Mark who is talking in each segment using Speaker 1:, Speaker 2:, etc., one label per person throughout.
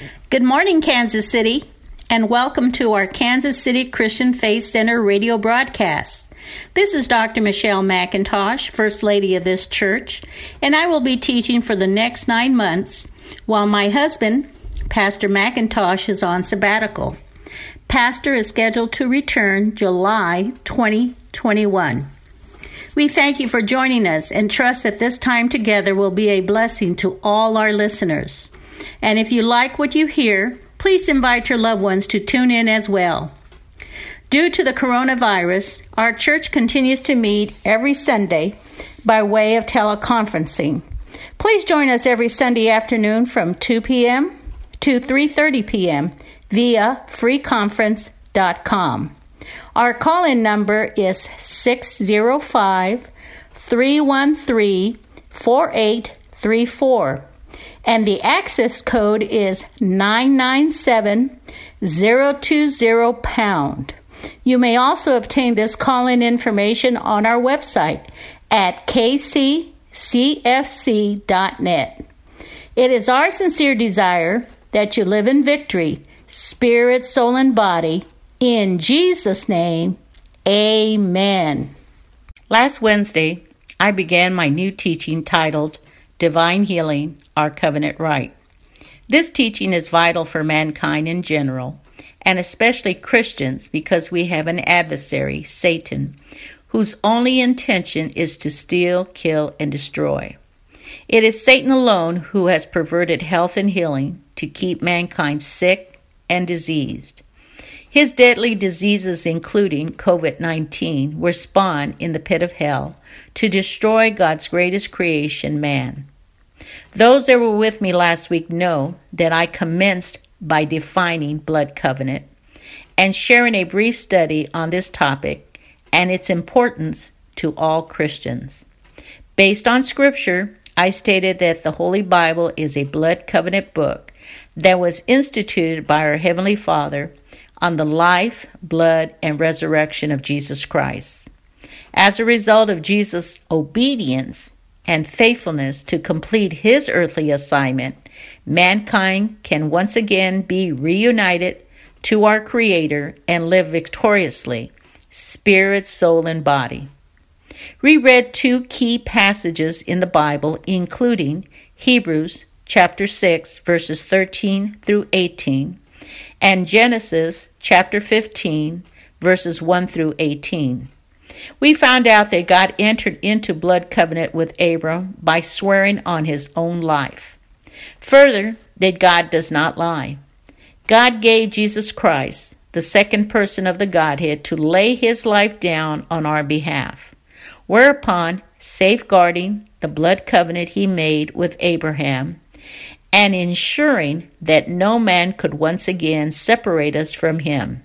Speaker 1: Good morning, Kansas City, and welcome to our Kansas City Christian Faith Center radio broadcast. This is Dr. Michelle McIntosh, First Lady of this church, and I will be teaching for the next 9 months while my husband, Pastor McIntosh, is on sabbatical. Pastor is scheduled to return July 2021. We thank you for joining us and trust that this time together will be a blessing to all our listeners. And if you like what you hear, please invite your loved ones to tune in as well. Due to the coronavirus, our church continues to meet every Sunday by way of teleconferencing. Please join us every Sunday afternoon from 2 p.m. to 3:30 p.m. via freeconference.com. Our call-in number is 605-313-4834, and the access code is 997020#. You may also obtain this call-in information on our website at kccfc.net. It is our sincere desire that you live in victory, spirit, soul, and body. In Jesus' name, amen. Last Wednesday, I began my new teaching titled Divine Healing, Our Covenant Right. This teaching is vital for mankind in general, and especially Christians, because we have an adversary, Satan, whose only intention is to steal, kill, and destroy. It is Satan alone who has perverted health and healing to keep mankind sick and diseased. His deadly diseases, including COVID-19, were spawned in the pit of hell to destroy God's greatest creation, man. Those that were with me last week know that I commenced by defining blood covenant and sharing a brief study on this topic and its importance to all Christians. Based on Scripture, I stated that the Holy Bible is a blood covenant book that was instituted by our Heavenly Father on the life, blood, and resurrection of Jesus Christ. As a result of Jesus' obedience and faithfulness to complete his earthly assignment, mankind can once again be reunited to our Creator and live victoriously, spirit, soul, and body. We read 2 key passages in the Bible, including Hebrews chapter 6, verses 13 through 18, and Genesis chapter 15, verses 1 through 18. We found out that God entered into blood covenant with Abram by swearing on his own life. Further, that God does not lie. God gave Jesus Christ, the second person of the Godhead, to lay his life down on our behalf, whereupon, safeguarding the blood covenant he made with Abraham, and ensuring that no man could once again separate us from him.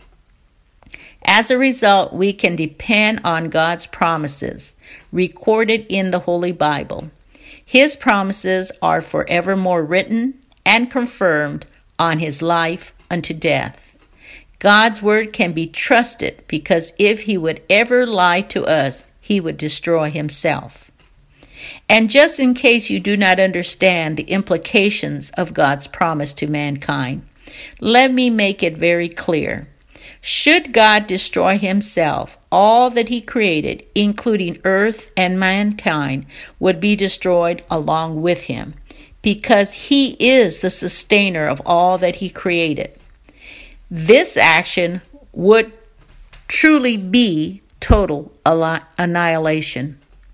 Speaker 1: As a result, we can depend on God's promises recorded in the Holy Bible. His promises are forevermore written and confirmed on his life unto death. God's word can be trusted because if he would ever lie to us, he would destroy himself. And just in case you do not understand the implications of God's promise to mankind, let me make it very clear. Should God destroy himself, all that he created, including earth and mankind, would be destroyed along with him, because he is the sustainer of all that he created. This action would truly be total annihilation.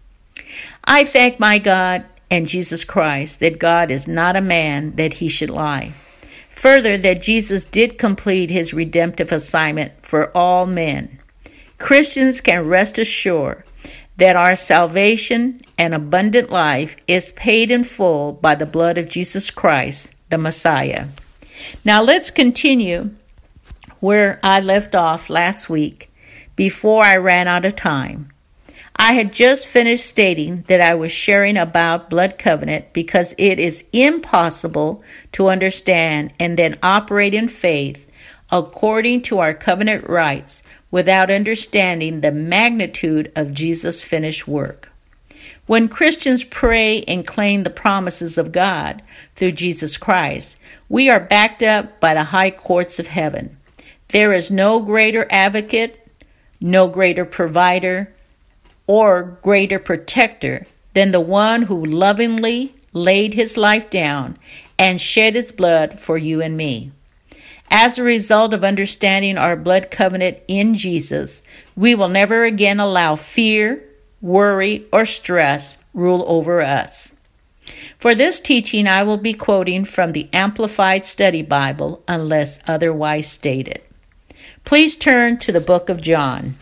Speaker 1: I thank my God and Jesus Christ that God is not a man that he should lie. Further, that Jesus did complete his redemptive assignment for all men. Christians can rest assured that our salvation and abundant life is paid in full by the blood of Jesus Christ, the Messiah. Now let's continue where I left off last week before I ran out of time. I had just finished stating that I was sharing about blood covenant because it is impossible to understand and then operate in faith according to our covenant rights without understanding the magnitude of Jesus' finished work. When Christians pray and claim the promises of God through Jesus Christ, we are backed up by the high courts of heaven. There is no greater advocate, no greater provider, or greater protector than the one who lovingly laid his life down and shed his blood for you and me. As a result of understanding our blood covenant in Jesus, we will never again allow fear, worry, or stress rule over us. For this teaching, I will be quoting from the Amplified Study Bible unless otherwise stated. Please turn to the book of John.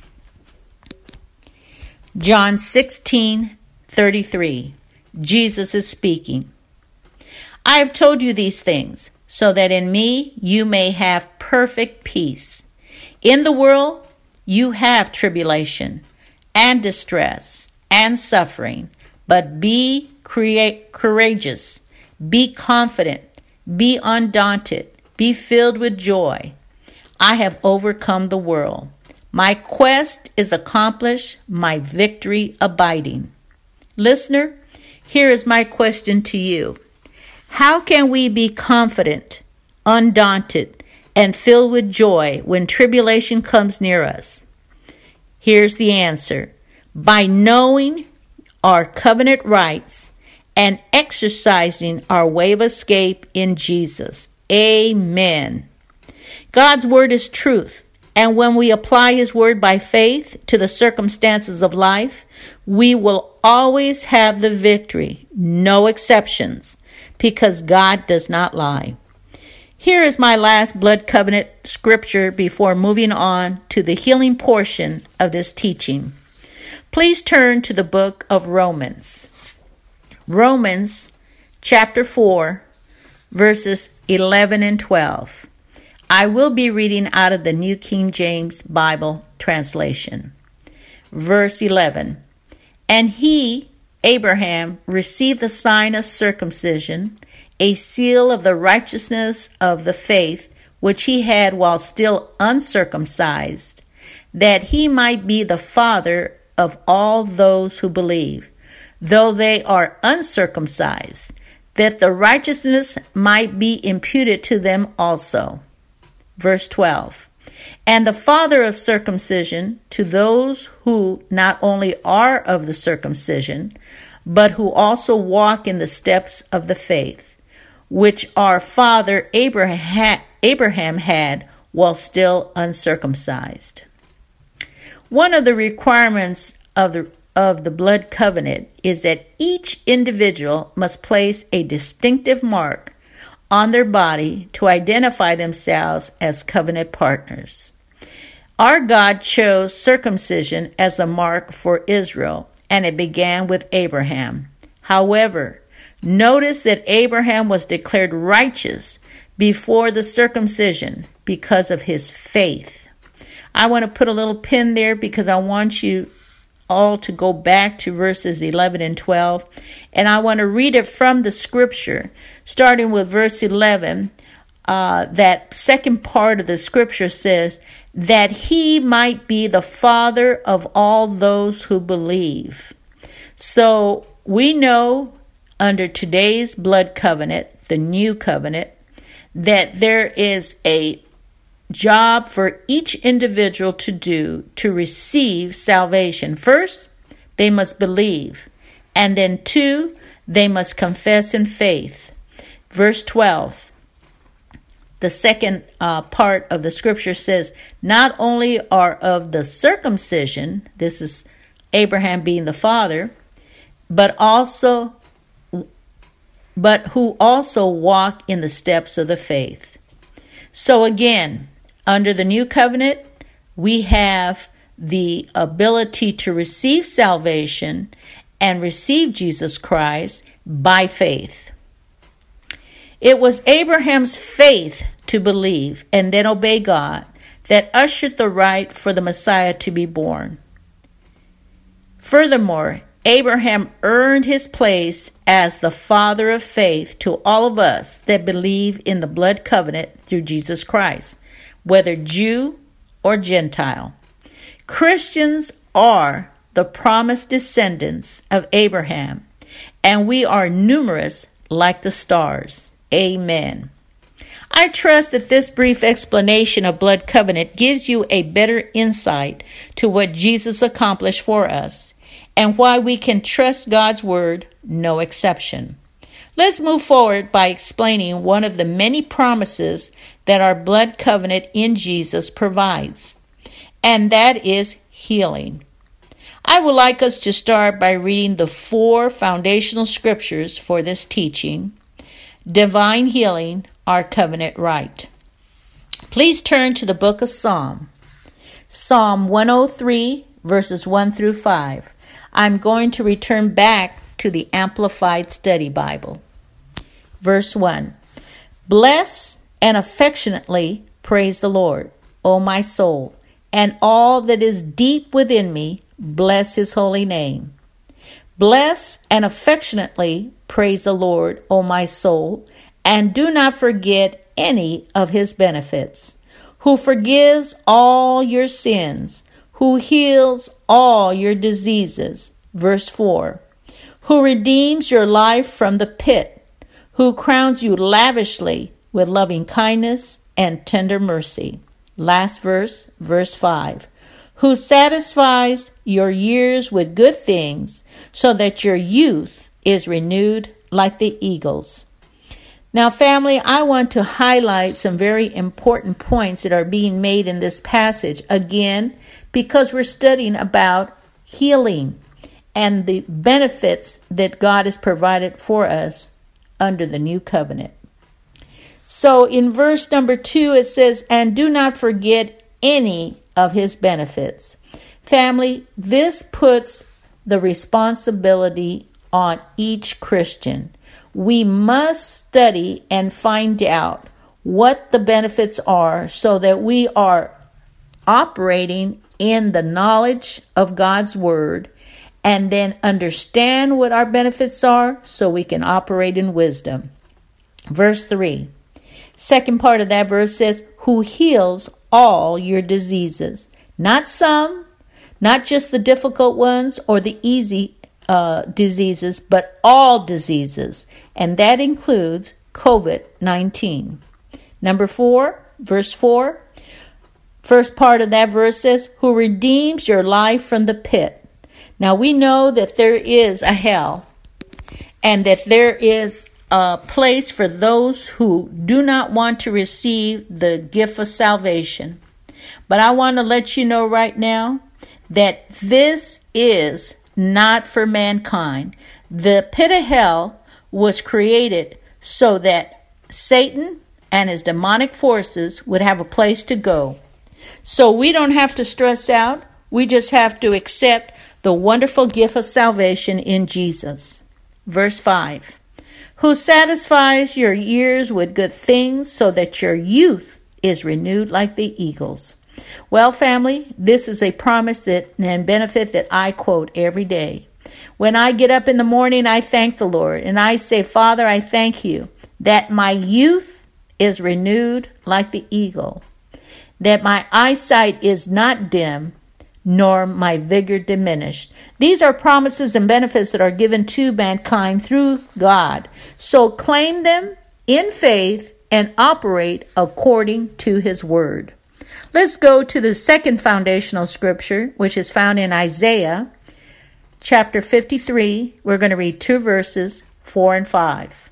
Speaker 1: John 16:33. Jesus is speaking. I have told you these things, so that in me you may have perfect peace. In the world you have tribulation and distress and suffering, but be courageous, be confident, be undaunted, be filled with joy. I have overcome the world. My quest is accomplished, my victory abiding. Listener, here is my question to you. How can we be confident, undaunted, and filled with joy when tribulation comes near us? Here's the answer. By knowing our covenant rights and exercising our way of escape in Jesus. Amen. God's word is truth, and when we apply his word by faith to the circumstances of life, we will always have the victory, no exceptions, because God does not lie. Here is my last blood covenant scripture before moving on to the healing portion of this teaching. Please turn to the book of Romans. Romans chapter 4, verses 11 and 12. I will be reading out of the New King James Bible translation. Verse 11. And he, Abraham, received the sign of circumcision, a seal of the righteousness of the faith which he had while still uncircumcised, that he might be the father of all those who believe, though they are uncircumcised, that the righteousness might be imputed to them also. Verse 12. And the father of circumcision to those who not only are of the circumcision, but who also walk in the steps of the faith, which our father Abraham had while still uncircumcised. One of the requirements of the blood covenant is that each individual must place a distinctive mark on their body to identify themselves as covenant partners. Our God chose circumcision as the mark for Israel, and it began with Abraham. However, notice that Abraham was declared righteous before the circumcision because of his faith. I want to put a little pin there because I want you all to go back to verses 11 and 12. And I want to read it from the scripture, starting with verse 11. That second part of the scripture says, that he might be the father of all those who believe. So we know under today's blood covenant, the new covenant, that there is a job for each individual to do to receive salvation. First, they must believe. And then 2, they must confess in faith. Verse 12, the second part of the scripture says, not only are of the circumcision, this is Abraham being the father, but who also walk in the steps of the faith. So again, under the new covenant, we have the ability to receive salvation and receive Jesus Christ by faith. It was Abraham's faith to believe and then obey God that ushered the right for the Messiah to be born. Furthermore, Abraham earned his place as the father of faith to all of us that believe in the blood covenant through Jesus Christ, whether Jew or Gentile. Christians are the promised descendants of Abraham, and we are numerous like the stars. Amen. I trust that this brief explanation of blood covenant gives you a better insight to what Jesus accomplished for us and why we can trust God's word, no exception. Let's move forward by explaining one of the many promises that our blood covenant in Jesus provides, and that is healing. I would like us to start by reading the 4 foundational scriptures for this teaching. Divine healing, our covenant right. Please turn to the book of Psalm 103, verses 1 through 5. I'm going to return back to the Amplified Study Bible. Verse 1. Bless and affectionately praise the Lord, O my soul, and all that is deep within me, bless his holy name. Bless and affectionately praise the Lord, O my soul, and do not forget any of his benefits, who forgives all your sins, who heals all your diseases. Verse 4. Who redeems your life from the pit, who crowns you lavishly with loving kindness and tender mercy. Last verse, verse 5. Who satisfies your years with good things, so that your youth is renewed like the eagles. Now, family, I want to highlight some very important points that are being made in this passage, again, because we're studying about healing and the benefits that God has provided for us under the new covenant. So in verse number 2, it says, and do not forget any of his benefits. Family, this puts the responsibility on each Christian. We must study and find out what the benefits are so that we are operating in the knowledge of God's word and then understand what our benefits are so we can operate in wisdom. Verse 3, second part of that verse says, who heals all your diseases. Not some, not just the difficult ones or the easy diseases, but all diseases, and that includes COVID-19. Number 4, verse 4, first part of that verse says, who redeems your life from the pit. Now we know that there is a hell and that there is a place for those who do not want to receive the gift of salvation. But I want to let you know right now that this is not for mankind. The pit of hell was created so that Satan and his demonic forces would have a place to go. So we don't have to stress out. We just have to accept the wonderful gift of salvation in Jesus. Verse 5. Who satisfies your years with good things so that your youth is renewed like the eagles. Well, family, this is a promise and benefit that I quote every day. When I get up in the morning, I thank the Lord and I say, Father, I thank you that my youth is renewed like the eagle, that my eyesight is not dim, nor my vigor diminished. These are promises and benefits that are given to mankind through God. So claim them in faith and operate according to his word. Let's go to the second foundational scripture, which is found in Isaiah chapter 53. We're going to read 2 verses, 4 and 5.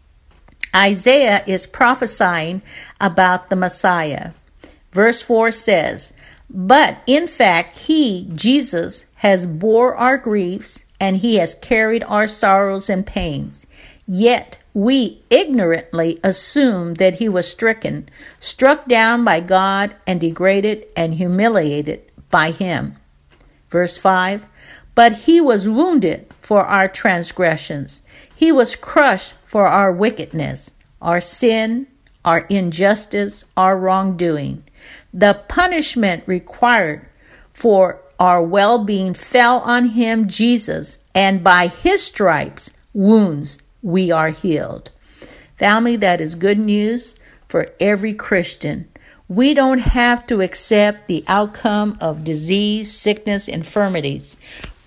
Speaker 1: Isaiah is prophesying about the Messiah. Verse 4 says, but in fact, he, Jesus, has bore our griefs and he has carried our sorrows and pains. Yet we ignorantly assume that he was stricken, struck down by God, and degraded and humiliated by him. Verse 5, but he was wounded for our transgressions. He was crushed for our wickedness, our sin, our injustice, our wrongdoing. The punishment required for our well-being fell on him, Jesus, and by his stripes, wounds, we are healed. Family, that is good news for every Christian. We don't have to accept the outcome of disease, sickness, infirmities.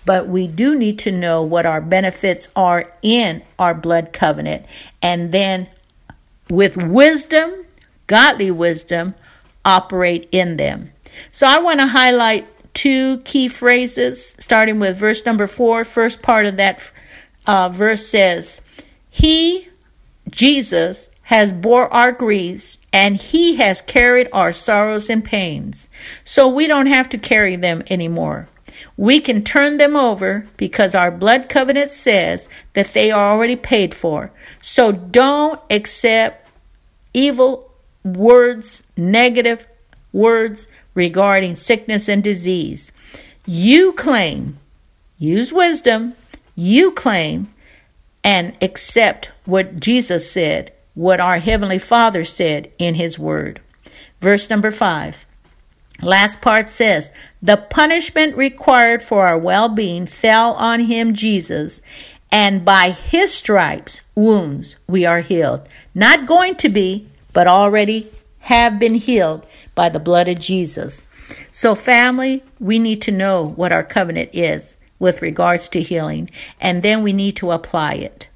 Speaker 1: but we do need to know what our benefits are in our blood covenant. And then with wisdom, godly wisdom, operate in them. So I want to highlight two key phrases, starting with verse number 4. First part of that verse says, He, Jesus, has bore our griefs, and He has carried our sorrows and pains. So we don't have to carry them anymore. We can turn them over because our blood covenant says that they are already paid for. So don't accept evil words, negative words regarding sickness and disease. You claim, use wisdom, you claim and accept what Jesus said, what our Heavenly Father said in His Word. Verse number 5. Last part says, the punishment required for our well-being fell on Him, Jesus, and by His stripes, wounds, we are healed. Not going to be, but already have been healed by the blood of Jesus. So family, we need to know what our covenant is with regards to healing, and then we need to apply it.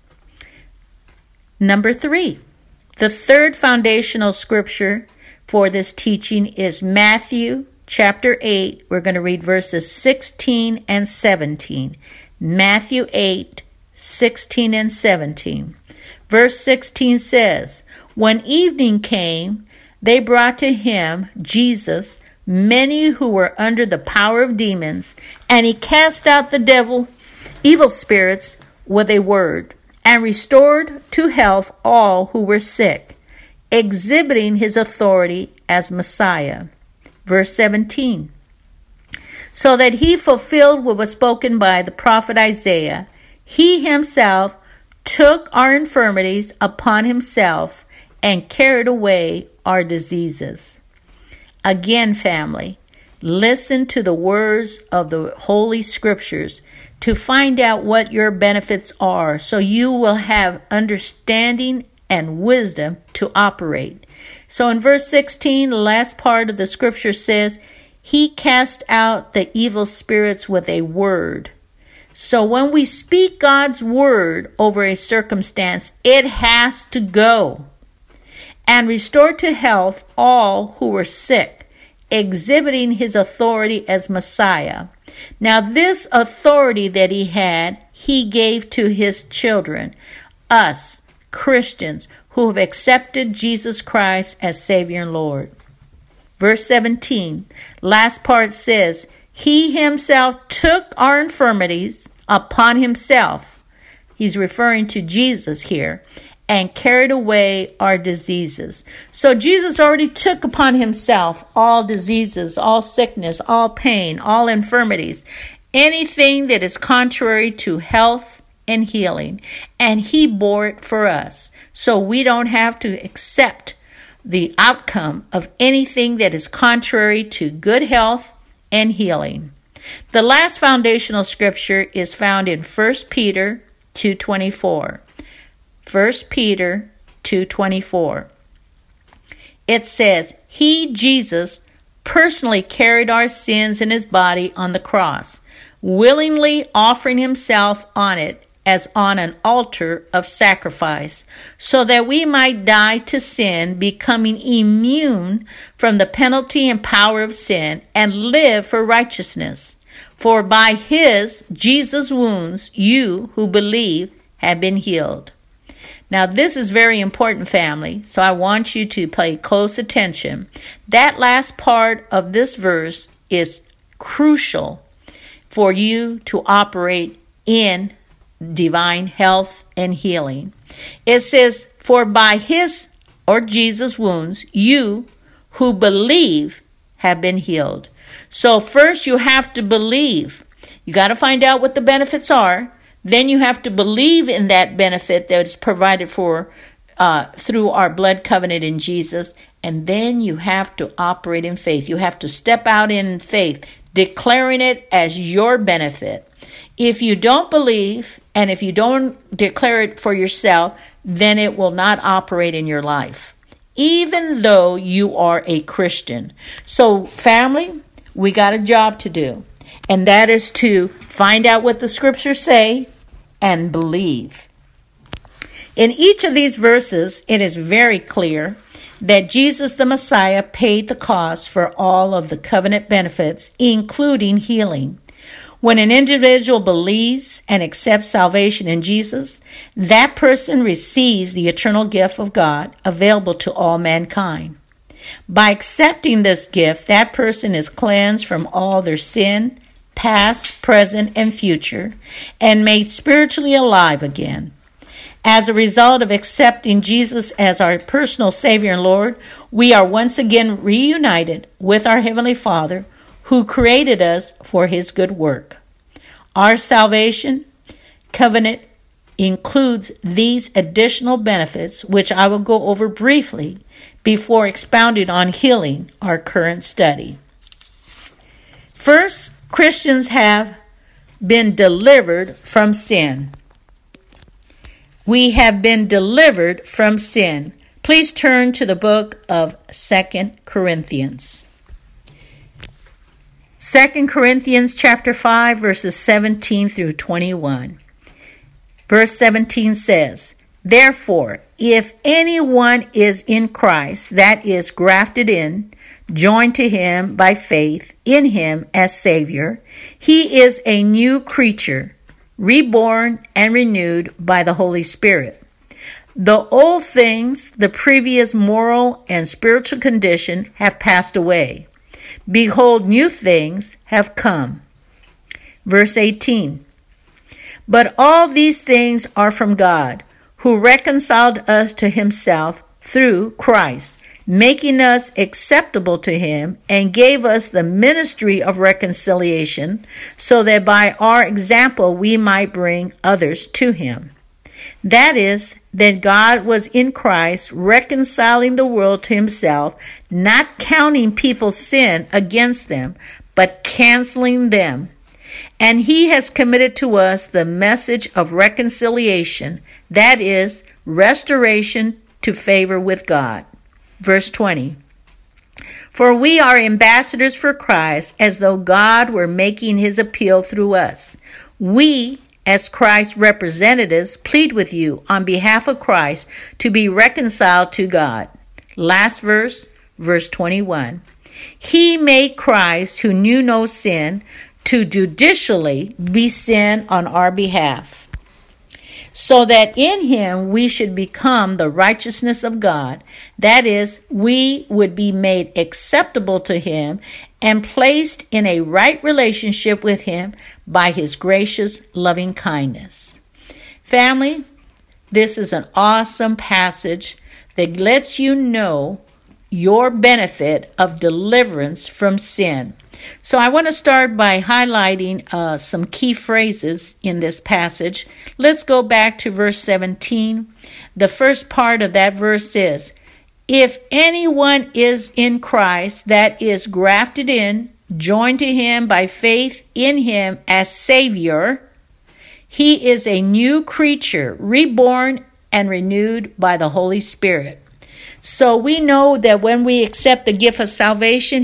Speaker 1: Number 3, the third foundational scripture for this teaching is Matthew chapter 8. We're going to read verses 16 and 17. Matthew 8, 16 and 17. Verse 16 says, when evening came, they brought to Him, Jesus, many who were under the power of demons, and He cast out the evil spirits with a word, and restored to health all who were sick, exhibiting His authority as Messiah. Verse 17. So that He fulfilled what was spoken by the prophet Isaiah, He Himself took our infirmities upon Himself and carried away our diseases. Again, family, listen to the words of the Holy Scriptures to find out what your benefits are, so you will have understanding and wisdom to operate. So in verse 16, the last part of the scripture says, He cast out the evil spirits with a word. So when we speak God's word over a circumstance, it has to go. And restored to health all who were sick, exhibiting His authority as Messiah. Now this authority that He had, He gave to His children, us Christians who have accepted Jesus Christ as Savior and Lord. Verse 17, last part says, He Himself took our infirmities upon Himself. He's referring to Jesus here. And carried away our diseases. So Jesus already took upon Himself all diseases, all sickness, all pain, all infirmities, anything that is contrary to health and healing. And He bore it for us. So we don't have to accept the outcome of anything that is contrary to good health and healing. The last foundational scripture is found in 1 Peter 2:24. 1 Peter 2:24. It says, He, Jesus, personally carried our sins in His body on the cross, willingly offering Himself on it as on an altar of sacrifice, so that we might die to sin, becoming immune from the penalty and power of sin, and live for righteousness. For by His, Jesus' wounds, you who believe have been healed. Now, this is very important, family, so I want you to pay close attention. That last part of this verse is crucial for you to operate in divine health and healing. It says, for by His, or Jesus' wounds, you who believe have been healed. So first you have to believe. You got to find out what the benefits are. Then you have to believe in that benefit that is provided for through our blood covenant in Jesus. And then you have to operate in faith. You have to step out in faith, declaring it as your benefit. If you don't believe, and if you don't declare it for yourself, then it will not operate in your life, even though you are a Christian. So, family, we got a job to do. and that is to find out what the scriptures say and believe. In each of these verses, it is very clear that Jesus the Messiah paid the cost for all of the covenant benefits, including healing. When an individual believes and accepts salvation in Jesus, that person receives the eternal gift of God available to all mankind. By accepting this gift, that person is cleansed from all their sin, past, present, and future, and made spiritually alive again. As a result of accepting Jesus as our personal Savior and Lord, we are once again reunited with our Heavenly Father, who created us for His good work. Our salvation covenant includes these additional benefits, which I will go over briefly before expounding on healing, our current study. First, Christians have been delivered from sin. We have been delivered from sin. Please turn to the book of 2 Corinthians. 2 Corinthians chapter 5, verses 17 through 21. Verse 17 says, "Therefore, if anyone is in Christ, that is grafted in, joined to Him by faith in Him as Savior, he is a new creature, reborn and renewed by the Holy Spirit. The old things, the previous moral and spiritual condition, have passed away. Behold, new things have come." Verse 18, "But all these things are from God, who reconciled us to Himself through Christ, making us acceptable to Him, and gave us the ministry of reconciliation, so that by our example we might bring others to Him. That is, that God was in Christ, reconciling the world to Himself, not counting people's sin against them, but canceling them. And He has committed to us the message of reconciliation, that is, restoration to favor with God." Verse 20, "For we are ambassadors for Christ, as though God were making His appeal through us. We, as Christ's representatives, plead with you on behalf of Christ to be reconciled to God." Last verse, verse 21. "He made Christ, who knew no sin, to judicially be sin on our behalf, so that in Him we should become the righteousness of God. That is, we would be made acceptable to Him and placed in a right relationship with Him by His gracious loving kindness." Family, this is an awesome passage that lets you know your benefit of deliverance from sin. So I want to start by highlighting some key phrases in this passage. Let's go back to verse 17. The first part of that verse is, "If anyone is in Christ, that is grafted in, joined to Him by faith in Him as Savior, he is a new creature, reborn and renewed by the Holy Spirit." So we know that when we accept the gift of salvation,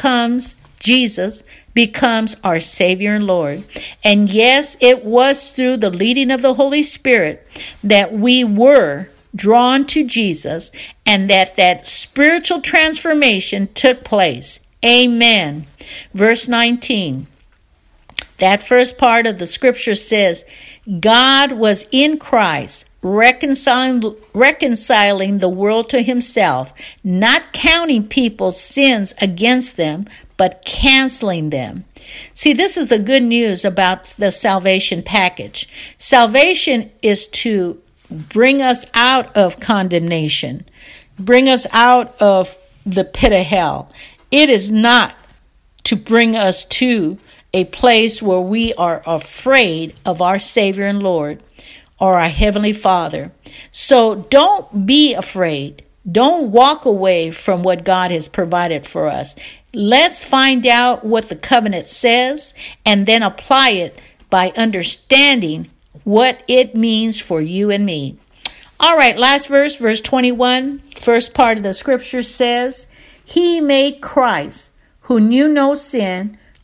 Speaker 1: Jesus becomes our Savior and Lord. And yes, it was through the leading of the Holy Spirit that we were drawn to Jesus and that spiritual transformation took place. Amen. Verse 19. That first part of the scripture says, "God was in Christ, reconciling the world to Himself, not counting people's sins against them, but canceling them." See, this is the good news about the salvation package. Salvation is to bring us out of condemnation, bring us out of the pit of hell. It is not to bring us to a place where we are afraid of our Savior and Lord or our Heavenly Father. So don't be afraid. Don't walk away from what God has provided for us. Let's find out what the covenant says and then apply it by understanding what it means for you and me. All right, last verse, verse 21. First part of the scripture says, "He made Christ, who knew no sin,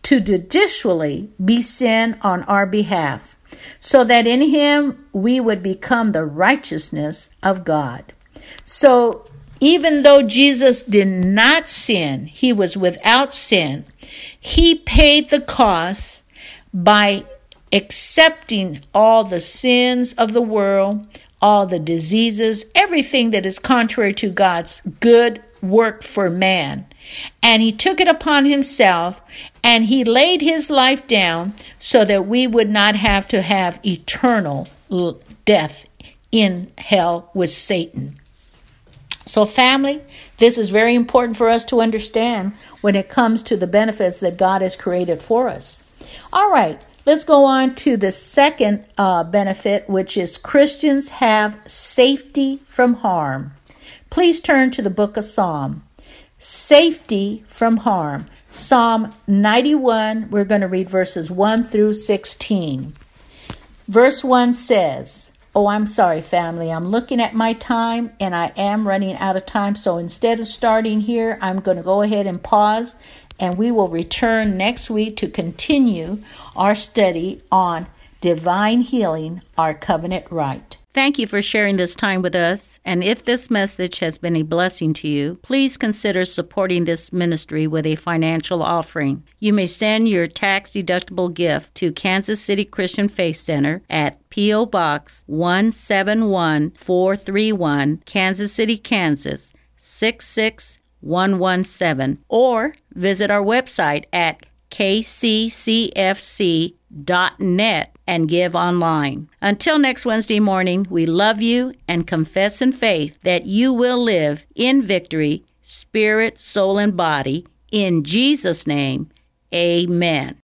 Speaker 1: to judicially be sin on our behalf, so that in him we would become the righteousness of God. So even though Jesus did not sin, he was without sin, he paid the cost by accepting all the sins of the world, all the diseases, everything that is contrary to God's good work for man. And he took it upon himself, and he laid his life down so that we would not have to have eternal death in hell with Satan. So family, this is very important for us to understand when it comes to the benefits that God has created for us. All right, let's go on to the second benefit, which is Christians have safety from harm. Please turn to the book of Psalm. Safety from harm. Psalm 91, we're going to read verses 1 through 16. Verse 1 says, I'm sorry, family. I'm looking at my time, and I am running out of time. So instead of starting here, I'm going to go ahead and pause, and we will return next week to continue our study on divine healing, our covenant right. Thank you for sharing this time with us. And if this message has been a blessing to you, please consider supporting this ministry with a financial offering. You may send your tax-deductible gift to Kansas City Christian Faith Center at P.O. Box 171431, Kansas City, Kansas 66117, or visit our website at kccfc.net and give online. Until next Wednesday morning, we love you and confess in faith that you will live in victory, spirit, soul, and body. In Jesus' name, amen.